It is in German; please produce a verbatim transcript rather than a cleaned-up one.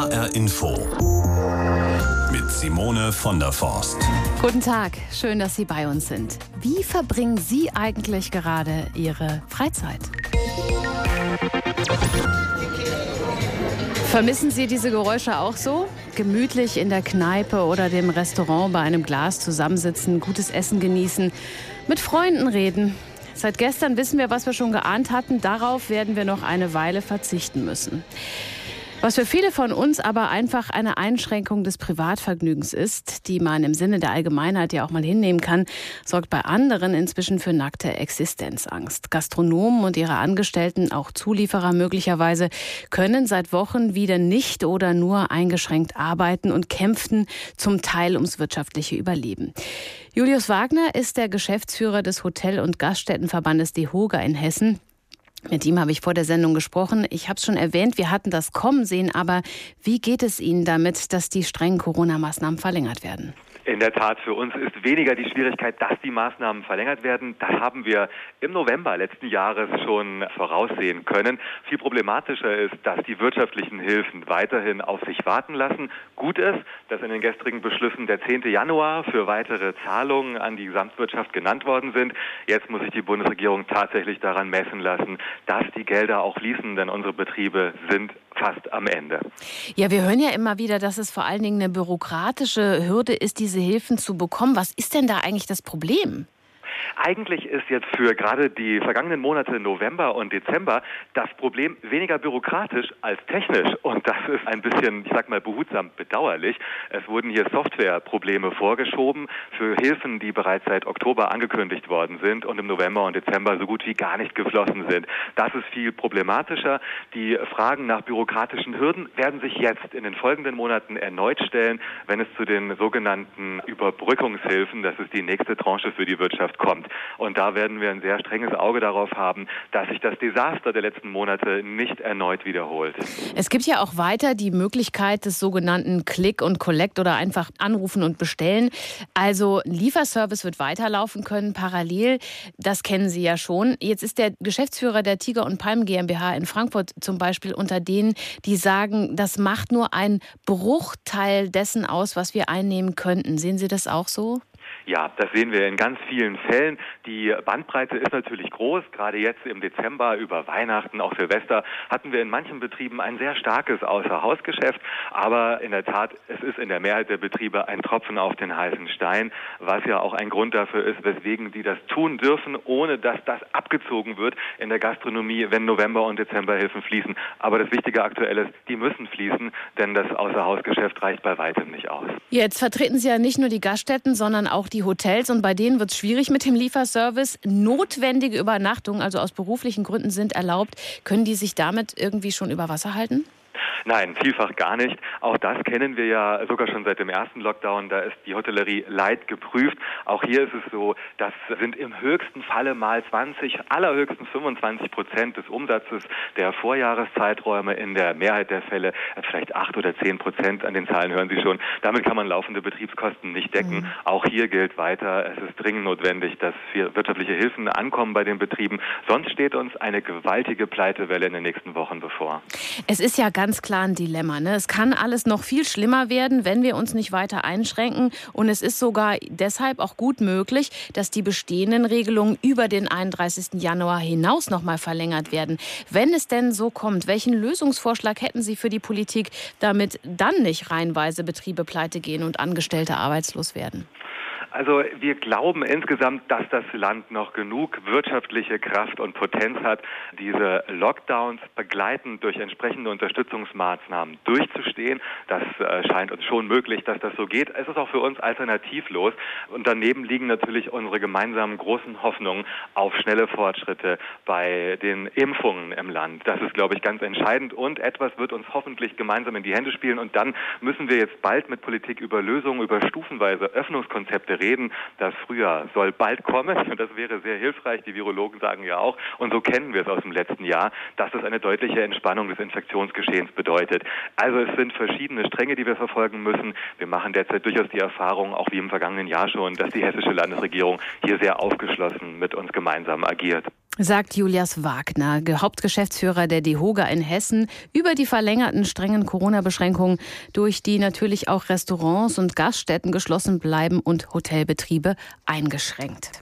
H R Info mit Simone von der Forst. Guten Tag, schön, dass Sie bei uns sind. Wie verbringen Sie eigentlich gerade Ihre Freizeit? Vermissen Sie diese Geräusche auch so? Gemütlich in der Kneipe oder dem Restaurant bei einem Glas zusammensitzen, gutes Essen genießen, mit Freunden reden. Seit gestern wissen wir, was wir schon geahnt hatten. Darauf werden wir noch eine Weile verzichten müssen. Was für viele von uns aber einfach eine Einschränkung des Privatvergnügens ist, die man im Sinne der Allgemeinheit ja auch mal hinnehmen kann, sorgt bei anderen inzwischen für nackte Existenzangst. Gastronomen und ihre Angestellten, auch Zulieferer möglicherweise, können seit Wochen wieder nicht oder nur eingeschränkt arbeiten und kämpften zum Teil ums wirtschaftliche Überleben. Julius Wagner ist der Geschäftsführer des Hotel- und Gaststättenverbandes DEHOGA in Hessen. Mit ihm habe ich vor der Sendung gesprochen. Ich habe es schon erwähnt, wir hatten das kommen sehen. Aber wie geht es Ihnen damit, dass die strengen Corona-Maßnahmen verlängert werden? In der Tat, für uns ist weniger die Schwierigkeit, dass die Maßnahmen verlängert werden. Das haben wir im November letzten Jahres schon voraussehen können. Viel problematischer ist, dass die wirtschaftlichen Hilfen weiterhin auf sich warten lassen. Gut ist, dass in den gestrigen Beschlüssen der zehnten Januar für weitere Zahlungen an die Gesamtwirtschaft genannt worden sind. Jetzt muss sich die Bundesregierung tatsächlich daran messen lassen, dass die Gelder auch fließen, denn unsere Betriebe sind fast am Ende. Ja, wir hören ja immer wieder, dass es vor allen Dingen eine bürokratische Hürde ist, diese Hilfen zu bekommen. Was ist denn da eigentlich das Problem? Eigentlich ist jetzt für gerade die vergangenen Monate November und Dezember das Problem weniger bürokratisch als technisch. Und das ist ein bisschen, ich sag mal, behutsam bedauerlich. Es wurden hier Softwareprobleme vorgeschoben für Hilfen, die bereits seit Oktober angekündigt worden sind und im November und Dezember so gut wie gar nicht geflossen sind. Das ist viel problematischer. Die Fragen nach bürokratischen Hürden werden sich jetzt in den folgenden Monaten erneut stellen, wenn es zu den sogenannten Überbrückungshilfen, das ist die nächste Tranche für die Wirtschaft, kommt. Und da werden wir ein sehr strenges Auge darauf haben, dass sich das Desaster der letzten Monate nicht erneut wiederholt. Es gibt ja auch weiter die Möglichkeit des sogenannten Click und Collect oder einfach anrufen und bestellen. Also ein Lieferservice wird weiterlaufen können, parallel. Das kennen Sie ja schon. Jetzt ist der Geschäftsführer der Tiger und Palm GmbH in Frankfurt zum Beispiel unter denen, die sagen, das macht nur einen Bruchteil dessen aus, was wir einnehmen könnten. Sehen Sie das auch so? Ja, das sehen wir in ganz vielen Fällen. Die Bandbreite ist natürlich groß. Gerade jetzt im Dezember über Weihnachten, auch Silvester, hatten wir in manchen Betrieben ein sehr starkes Außerhausgeschäft. Aber in der Tat, es ist in der Mehrheit der Betriebe ein Tropfen auf den heißen Stein, was ja auch ein Grund dafür ist, weswegen die das tun dürfen, ohne dass das abgezogen wird in der Gastronomie, wenn November- und Dezemberhilfen fließen. Aber das Wichtige aktuell ist, die müssen fließen, denn das Außerhausgeschäft reicht bei weitem nicht aus. Jetzt vertreten Sie ja nicht nur die Gaststätten, sondern auch die Hotels, und bei denen wird es schwierig mit dem Lieferservice. Notwendige Übernachtungen, also aus beruflichen Gründen, sind erlaubt. Können die sich damit irgendwie schon über Wasser halten? Nein, vielfach gar nicht. Auch das kennen wir ja sogar schon seit dem ersten Lockdown. Da ist die Hotellerie light geprüft. Auch hier ist es so, das sind im höchsten Falle mal zwanzig, allerhöchstens fünfundzwanzig Prozent des Umsatzes der Vorjahreszeiträume. In der Mehrheit der Fälle vielleicht acht oder zehn Prozent. An den Zahlen hören Sie schon. Damit kann man laufende Betriebskosten nicht decken. Mhm. Auch hier gilt weiter, es ist dringend notwendig, dass wirtschaftliche Hilfen ankommen bei den Betrieben. Sonst steht uns eine gewaltige Pleitewelle in den nächsten Wochen bevor. Es ist ja ganz klar ein Dilemma, ne? Es kann alles noch viel schlimmer werden, wenn wir uns nicht weiter einschränken. Und es ist sogar deshalb auch gut möglich, dass die bestehenden Regelungen über den einunddreißigsten Januar hinaus noch mal verlängert werden. Wenn es denn so kommt, welchen Lösungsvorschlag hätten Sie für die Politik, damit dann nicht reihenweise Betriebe pleite gehen und Angestellte arbeitslos werden? Also wir glauben insgesamt, dass das Land noch genug wirtschaftliche Kraft und Potenz hat, diese Lockdowns begleitend durch entsprechende Unterstützungsmaßnahmen durchzustehen. Das äh, scheint uns schon möglich, dass das so geht. Es ist auch für uns alternativlos. Und daneben liegen natürlich unsere gemeinsamen großen Hoffnungen auf schnelle Fortschritte bei den Impfungen im Land. Das ist, glaube ich, ganz entscheidend. Und etwas wird uns hoffentlich gemeinsam in die Hände spielen. Und dann müssen wir jetzt bald mit Politik über Lösungen, über stufenweise Öffnungskonzepte reden. Das Frühjahr soll bald kommen und das wäre sehr hilfreich. Die Virologen sagen ja auch, und so kennen wir es aus dem letzten Jahr, dass es eine deutliche Entspannung des Infektionsgeschehens bedeutet. Also es sind verschiedene Stränge, die wir verfolgen müssen. Wir machen derzeit durchaus die Erfahrung, auch wie im vergangenen Jahr schon, dass die hessische Landesregierung hier sehr aufgeschlossen mit uns gemeinsam agiert. Sagt Julius Wagner, Hauptgeschäftsführer der DEHOGA in Hessen, über die verlängerten strengen Corona-Beschränkungen, durch die natürlich auch Restaurants und Gaststätten geschlossen bleiben und Hotelbetriebe eingeschränkt.